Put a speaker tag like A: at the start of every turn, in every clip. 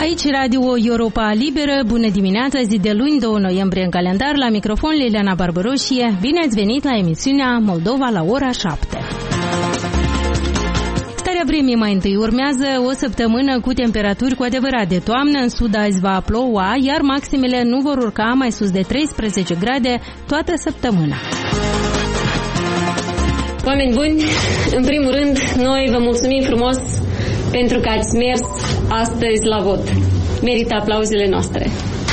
A: Aici Radio Europa Liberă, bună dimineața, zi de luni, 2 noiembrie în calendar, la microfon Liliana Barbaroșie. Bine ați venit la emisiunea Moldova la ora 7. Starea vremii mai întâi urmează o săptămână cu temperaturi cu adevărat de toamnă. În sud azi va ploua, iar maximele nu vor urca mai sus de 13 grade toată săptămâna.
B: Oameni buni, în primul rând, noi vă mulțumim frumos pentru că ați mers astăzi la vot. Merită aplauzele noastre.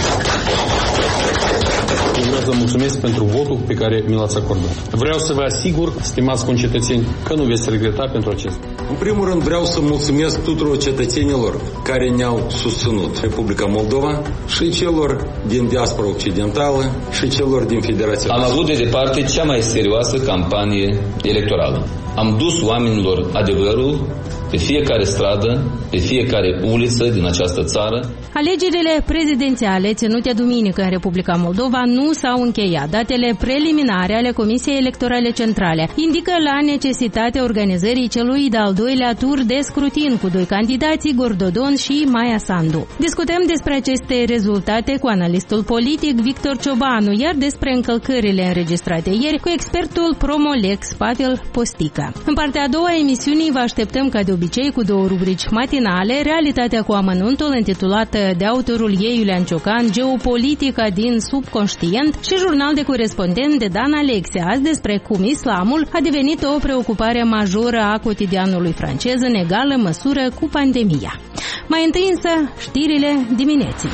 C: Vreau să mulțumesc pentru votul pe care mi l-ați acordat. Vreau să vă asigur, stimați concetățeni, că nu veți regreta pentru acest.
D: În primul rând vreau să mulțumesc tuturor cetățenilor care ne-au susținut Republica Moldova și celor din diaspora occidentală și celor din Federația.
E: Am avut de departe cea mai serioasă campanie electorală. Am dus oamenilor adevărul pe fiecare stradă, pe fiecare uliță din această țară.
A: Alegerile prezidențiale ținute duminică în Republica Moldova nu s-au încheiat. Datele preliminare ale Comisiei Electorale Centrale indică la necesitatea organizării celui de-al doilea tur de scrutin cu doi candidați, Igor Dodon și Maia Sandu. Discutăm despre aceste rezultate cu analistul politic Victor Ciobanu, iar despre încălcările înregistrate ieri cu expertul Promolex Pavel Postică. În partea a doua a emisiunii vă așteptăm ca de obicei cu două rubrici matinale, Realitatea cu amănuntul, intitulată de autorul ei Iulian Ciocan, Geopolitica din subconștient, și jurnal de corespondent de Dan Alexia, azi despre cum islamul a devenit o preocupare majoră a cotidianului francez în egală măsură cu pandemia. Mai întâi însă, știrile dimineții.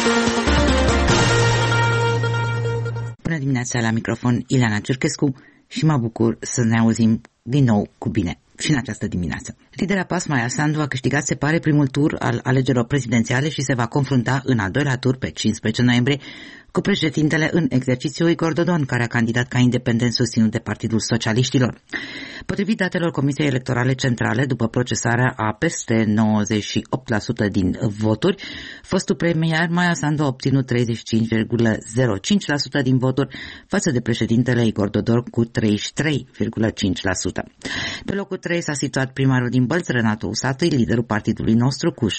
F: Bună dimineața, la microfon Ileana Cerchescu și mă bucur să ne auzim din nou cu bine și în această dimineață. Lidera PAS, Maia Sandu, a câștigat, se pare, primul tur al alegerilor prezidențiale și se va confrunta în al doilea tur pe 15 noiembrie cu președintele în exercițiu Igor Dodon, care a candidat ca independent susținut de Partidul Socialiștilor. Potrivit datelor Comisiei Electorale Centrale, după procesarea a peste 98% din voturi, fostul premier Maia Sandu a obținut 35,05% din voturi față de președintele Igor Dodon cu 33,5%. Pe locul 3 s-a situat primarul din Bălți, Renato Usatui, liderul partidului nostru cu 16,9%,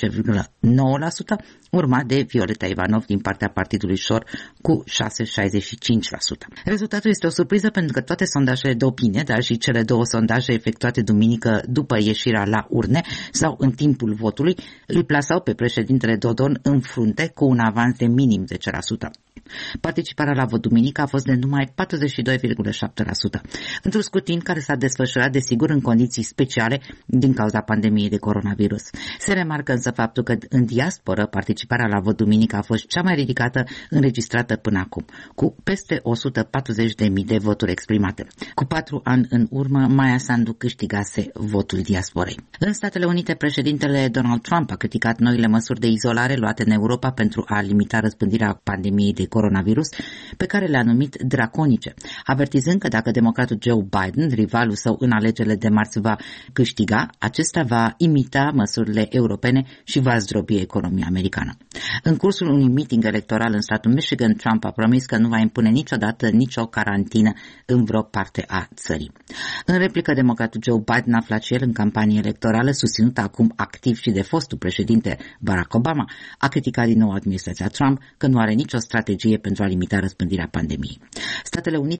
F: urmat de Violeta Ivanov din partea partidului Șor cu 6,65%. Rezultatul este o surpriză pentru că toate sondajele de opinie, dar și cele două sondaje efectuate duminică după ieșirea la urne sau în timpul votului, îl plasau pe președintele Dodon în frunte cu un avans de minim 10%. Participarea la vot duminică a fost de numai 42,7%, într-un scrutin care s-a desfășurat, desigur, în condiții speciale din cauza pandemiei de coronavirus. Se remarcă însă faptul că în diasporă participarea la vot duminică a fost cea mai ridicată înregistrată până acum, cu peste 140.000 de voturi exprimate. Cu 4 ani în urmă, Maia Sandu câștigase votul diasporei. În Statele Unite, președintele Donald Trump a criticat noile măsuri de izolare luate în Europa pentru a limita răspândirea pandemiei de coronavirus, pe care le-a numit draconice, avertizând că dacă democratul Joe Biden, rivalul său în alegerile de marți, va câștiga, acesta va imita măsurile europene și va zdrobi economia americană. În cursul unui meeting electoral în statul Michigan, Trump a promis că nu va impune niciodată nicio carantină în vreo parte a țării. În replică, democratul Joe Biden, aflat și el în campanie electorală, susținută acum activ și de fostul președinte Barack Obama, a criticat din nou administrația Trump că nu are nicio strategie pentru a limita răspândirea pandemiei. Statele Unite